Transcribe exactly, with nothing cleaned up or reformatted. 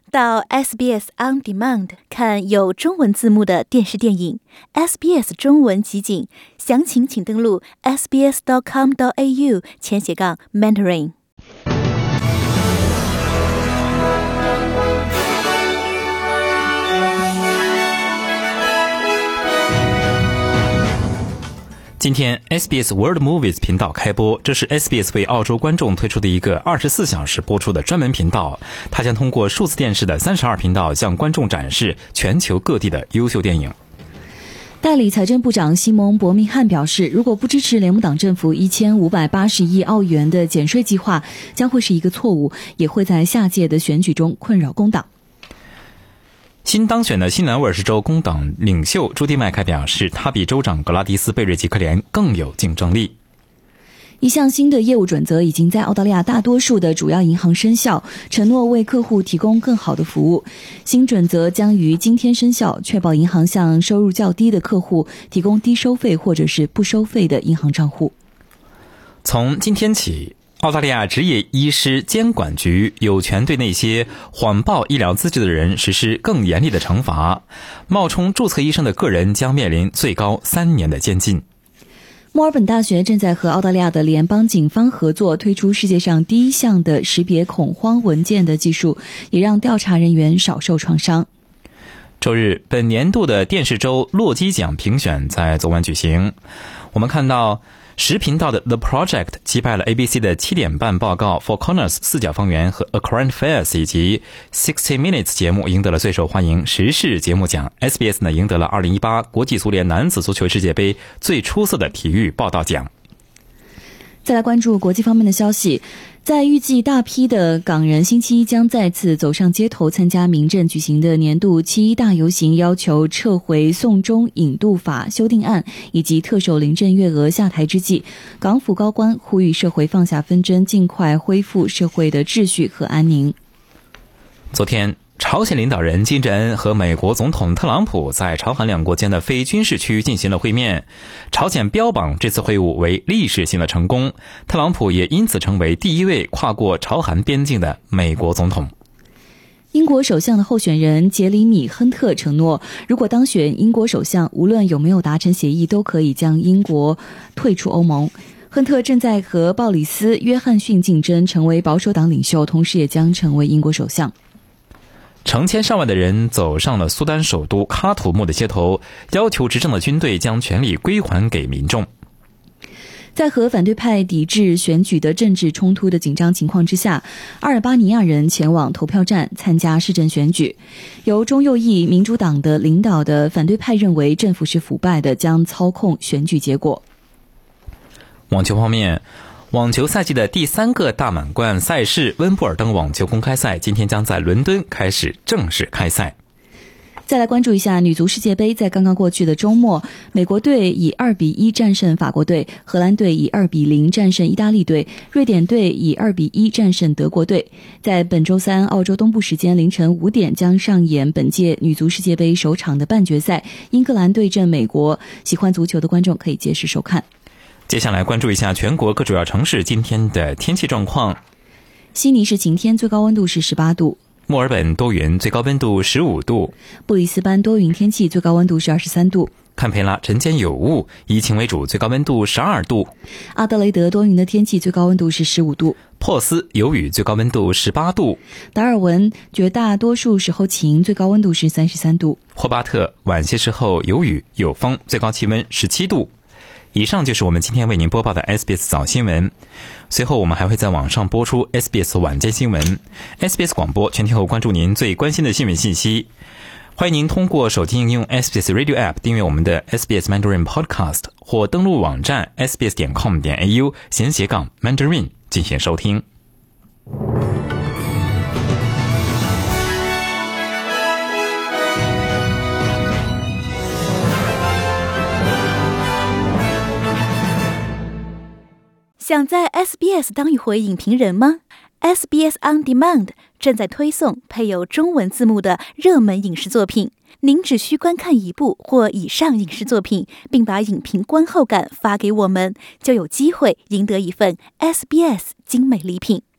到 S B S On Demand 看有中文字幕的电视电影 S B S 中文集锦，详情请登录 s b s dot com dot a u 前斜杠 Mandarin。 今天 S B S World Movies 频道开播，这是 S B S 为澳洲观众推出的一个二十四小时播出的专门频道。它将通过数字电视的三十二频道向观众展示全球各地的优秀电影。 代理财政部长西蒙·伯明翰表示，如果不支持联盟党政府一千五百八十亿澳元的减税计划，将会是一个错误，也会在下届的选举中困扰工党。 新当选的新南威尔士州工党领袖朱迪麦凯表示，他比州长格拉迪斯贝瑞吉克连更有竞争力。 一项新的业务准则已经在澳大利亚大多数的主要银行生效，承诺为客户提供更好的服务。新准则将于今天生效，确保银行向收入较低的客户提供低收费或者是不收费的银行账户。 从今天起，澳大利亚执业医师监管局有权对那些谎报医疗资质的人实施更严厉的惩罚，冒充注册医生的个人将面临最高三年的监禁。 墨尔本大学正在和澳大利亚的联邦警方合作，推出世界上第一项的识别恐慌文件的技术，也让调查人员少受创伤。 周日，本年度的电视周洛基奖评选在昨晚举行。我们看到十频道的 The Project 击败了 A B C 的七点半报告 Four Corners 四角方圆和 A Current Affairs 以及sixty minutes 节目赢得了最受欢迎时事节目奖。 S B S 呢赢得了二零一八国际足联男子足球世界杯最出色的体育报道奖。 再来关注国际方面的消息，在预计大批的港人星期一将再次走上街头参加民阵举行的年度七一大游行，要求撤回送中引渡法修订案以及特首林郑月娥下台之际，港府高官呼吁社会放下纷争，尽快恢复社会的秩序和安宁。 昨天，朝鲜领导人金正恩和美国总统特朗普在朝韩两国间的非军事区进行了会面。朝鲜标榜这次会晤为历史性的成功，特朗普也因此成为第一位跨过朝韩边境的美国总统。 英国首相的候选人杰里米·亨特承诺，如果当选英国首相，无论有没有达成协议，都可以将英国退出欧盟。亨特正在和鲍里斯·约翰逊竞争，成为保守党领袖，同时也将成为英国首相。 成千上万的人走上了苏丹首都喀土穆的街头，要求执政的军队将权力归还给民众。 在和反对派抵制选举的政治冲突的紧张情况之下，阿尔巴尼亚人前往投票站参加市政选举。由中右翼民主党的领导的反对派认为政府是腐败的，将操控选举结果。 网球方面，网球赛季的第三个大满贯赛事温布尔登网球公开赛今天将在伦敦开始正式开赛。 再来关注一下女足世界杯，在刚刚过去的周末，美国队以二比一战胜法国队，荷兰队以二比零战胜意大利队，瑞典队以二比一战胜德国队。在本周三澳洲东部时间凌晨五点将上演本届女足世界杯首场的半决赛，英格兰对阵美国。喜欢足球的观众可以届时收看。 接下来关注一下全国各主要城市今天的天气状况。 悉尼是晴天，最高温度是十八度。 墨尔本多云，最高温度十五度。 布里斯班多云天气，最高温度是二十三度。 堪培拉晨间有雾，以晴为主，最高温度十二度。 阿德雷德多云的天气，最高温度是十五度。 珀斯有雨，最高温度十八度。 达尔文绝大多数时候晴，最高温度是三十三度。 霍巴特晚些时候有雨有风，最高气温十七度。以上就是我们今天为您播报的 S B S 早新闻。随后我们还会在网上播出 S B S 晚间新闻。S B S 广播全天候关注您最关心的新闻信息。欢迎您通过手机应用 S B S Radio App 订阅我们的 S B S Mandarin Podcast， 或登录网站 s b s 点 com 点 a u 闲斜杠 Mandarin 进行收听。 想在 S B S 当一回影评人吗？ S B S On Demand 正在推送配有中文字幕的热门影视作品，您只需观看一部或以上影视作品，并把影评观后感发给我们，就有机会赢得一份 S B S 精美礼品。